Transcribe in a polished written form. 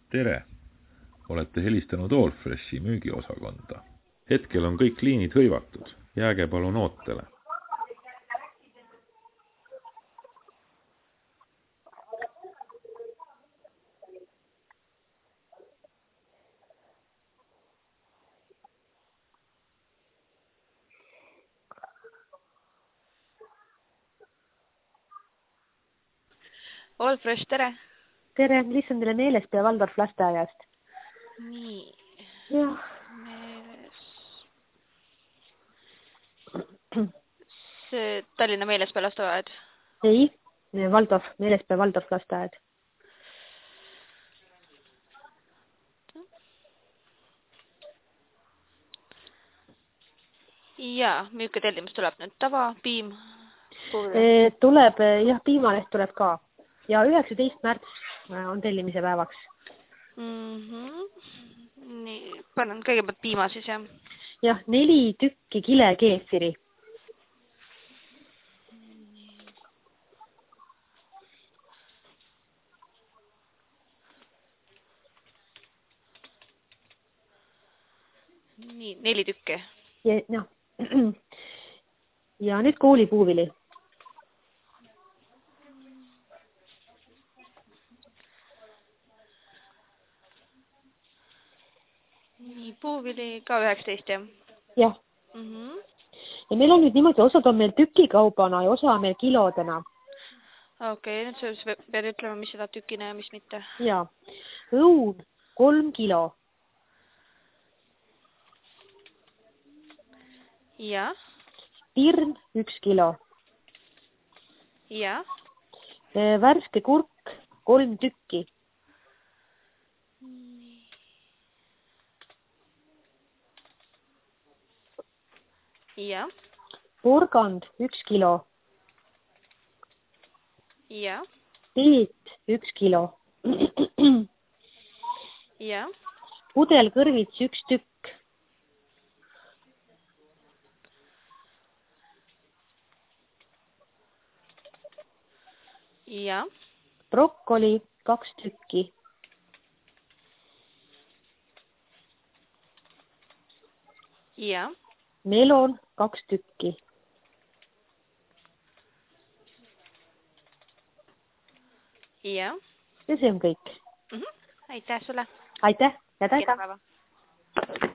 Tere! Olete helistanud Allfreshi müügiosakonda. Hetkel on kõik liinid hõivatud. Jääge palun ootele. Allfresh, tere! Tere, mis on teile meeles pea Valdorf lasteaiast? Nii, Jah. meeles. See Tallinna Meelespea lasteaed? Ei, Valdorf, meelespea Valdorf lasteaed. Jaa, milline tellimus tuleb nüüd? Tava, piim? Tuleb, jah, piimaleht tuleb ka. Ja 19. märts on tellimise päevaks. Nii, panen kõigepealt piima siis, jah? Jah, 4 tükki kile keefiri. Nii, 4 tükki. Ja nüüd koolipuuvili. Nii, puuvili ka 19, jah? Jah. Ja meil on nüüd niimoodi, osad on meil tükikaubana ja osa on meil kilodena. Okei, nüüd sa pead ütlema, mis seda tükina ja mis mitte. Jaa. Õun 3 kilo. Ja. Pirn 1 kilo. Ja. Värske kurk 3 tükki. Ja. Porgand 1 kilo. Ja. Teet 1 kilo. Ja. Pudelkõrvits 1 tükk. Ja. Brokkoli 2 tükki. Ja. Melon 2 tükki. Ja. Ja see on kõik. Aitäh sulle. Aitäh ja Kena päeva.